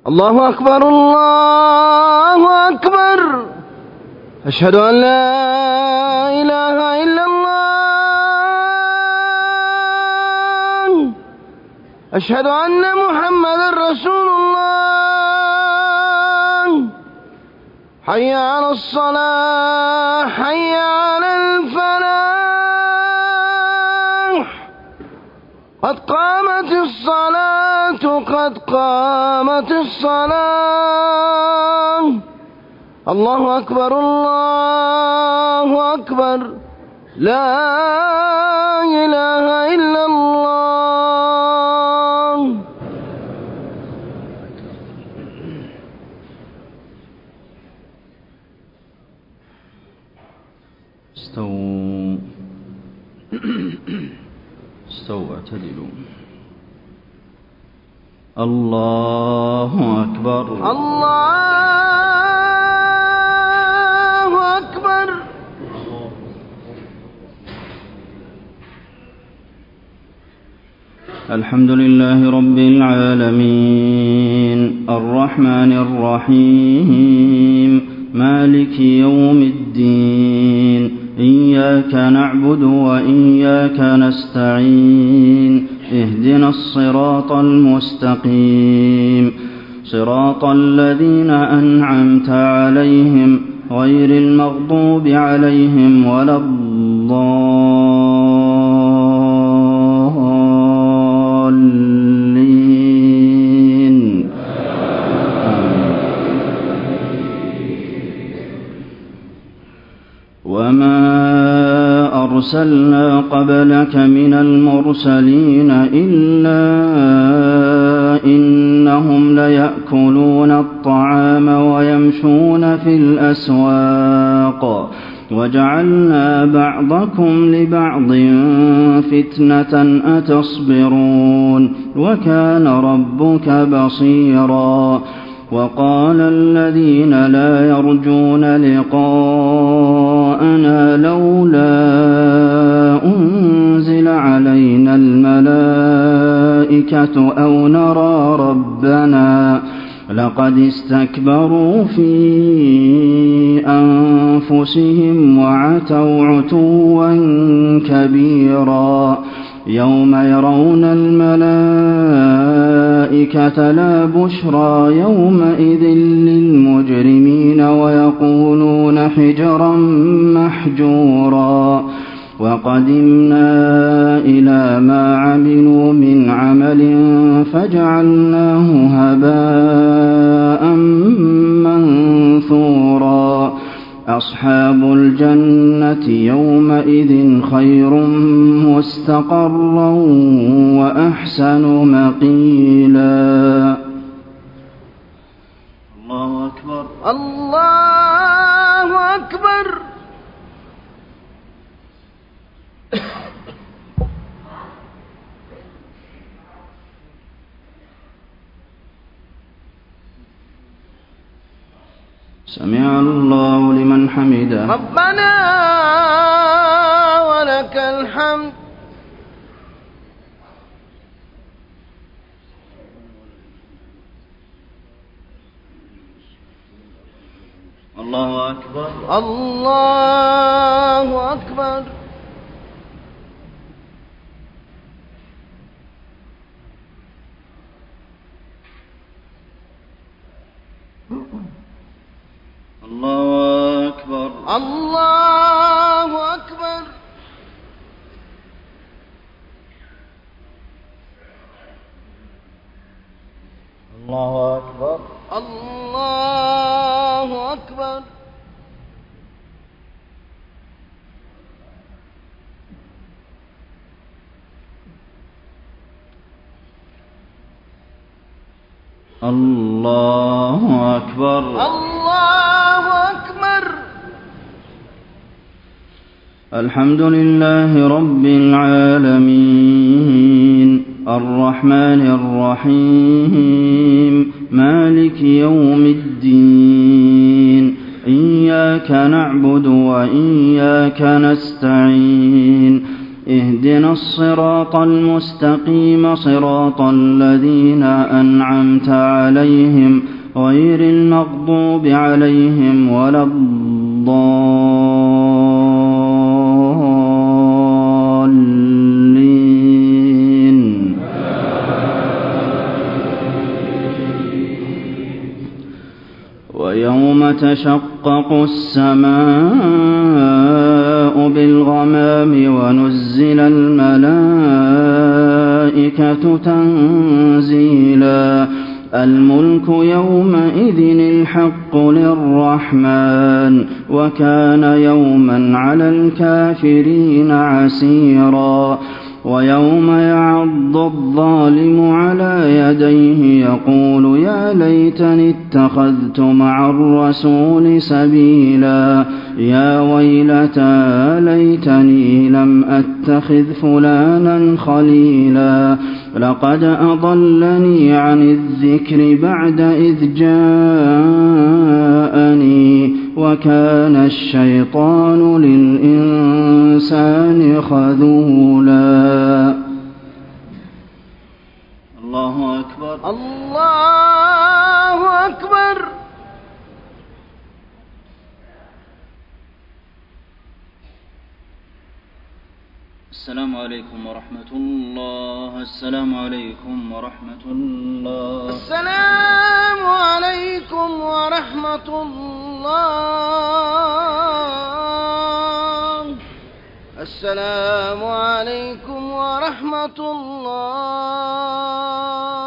الله أكبر الله أكبر. أشهد أن لا إله إلا الله. أشهد أن محمدا رسول الله. حي على الصلاة حي على الفلاح. قد قامت الصلاة قد قامت الصلاة. الله أكبر الله أكبر. لا إله إلا الله. استووا اعتدلوا. الله أكبر الله أكبر. الحمد لله رب العالمين الرحمن الرحيم مالك يوم الدين. إياك نعبد وإياك نستعين. اهدنا الصراط المستقيم صراط الذين أنعمت عليهم غير المغضوب عليهم ولا الضالين. وما أرسلنا قبلك من المرسلين إلا إنهم ليأكلون الطعام ويمشون في الأسواق وجعلنا بعضكم لبعض فتنة أتصبرون وكان ربك بصيرا. وقال الذين لا يرجون لقاءنا لولا أنزل علينا الملائكة أو نرى ربنا لقد استكبروا في أنفسهم وعتوا عتوا كبيرا. يوم يرون الملائكة لا بشرى يومئذ للمجرمين ويقولون حجرا محجورا. وقدمنا إلى ما عملوا من عمل فجعلناه هباء منثورا. أصحاب الجنة يومئذ خير مستقرا وأحسن مقيلا. الله أكبر الله أكبر. سمع الله لمن حمده. ربنا ولك الحمد. الله أكبر الله أكبر. الله أكبر الله أكبر. الله أكبر الله أكبر. الله أكبر الله أكبر. الحمد لله رب العالمين الرحمن الرحيم مالك يوم الدين. إياك نعبد وإياك نستعين. اهدنا الصراط المستقيم صراط الذين أنعمت عليهم غير المغضوب عليهم ولا الضالين. ويوم تشقق السماء بالغمام ونزل الملائكة تنزيلا الملك يومئذ الحق للرحمن وكان يوما على الكافرين عسيرا. ويوم يعض الظالم على يديه يقول يا ليتني اتخذت مع الرسول سبيلا يا ويلتى ليتني لم أتخذ فلانا خليلا لقد أضلني عن الذكر بعد إذ جاءني وكان الشيطان للإنسان خذولا. الله أكبر. الله أكبر. السلام عليكم ورحمة الله. السلام عليكم ورحمة الله. السلام عليكم ورحمة الله. السلام عليكم ورحمة الله.